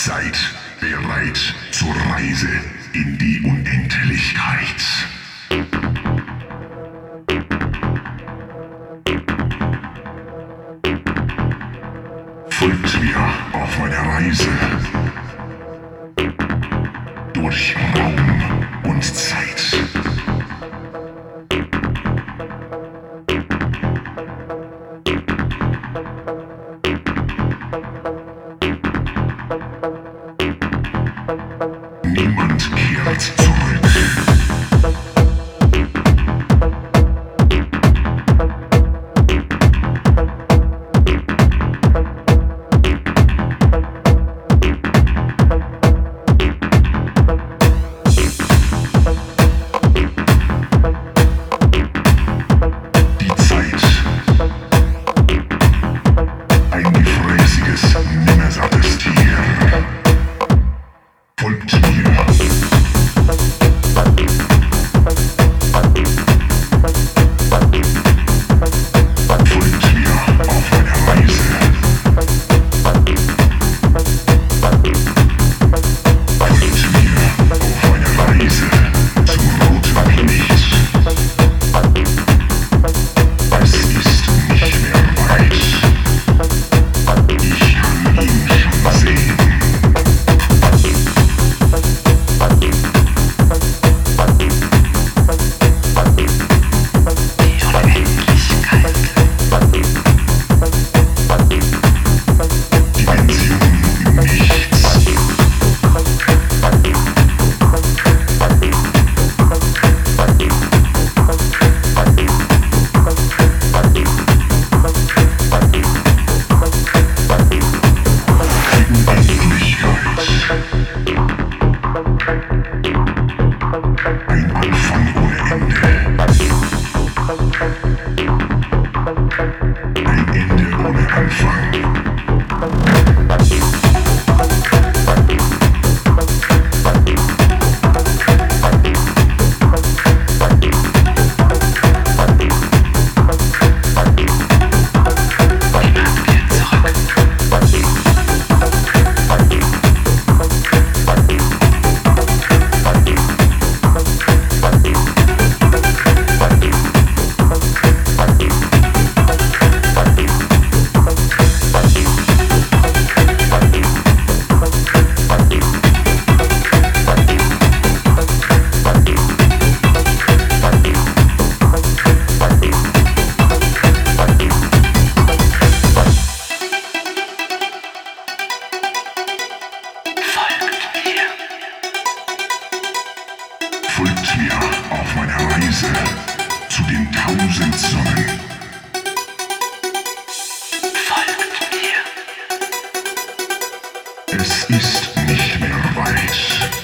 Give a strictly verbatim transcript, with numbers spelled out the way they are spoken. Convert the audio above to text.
Seid bereit zur Reise in die Unendlichkeit. Folgt mir auf meiner Reise durch Raum und Zeit. Niemand kehrt zurück. Die Zeit. Ein gefräßiges, nimmersattes Tier. Folgt mir. Folgt mir auf meiner Reise. Folgt mir auf meiner Reise zum roten Licht. Es ist nicht mehr weit. Ich kann ihn schon sehen. Ein Anfang ohne Ende. Ein Ende ohne Anfang. Folgt mir auf meiner Reise zu den tausend Sonnen. Folgt mir. Es ist nicht mehr weit.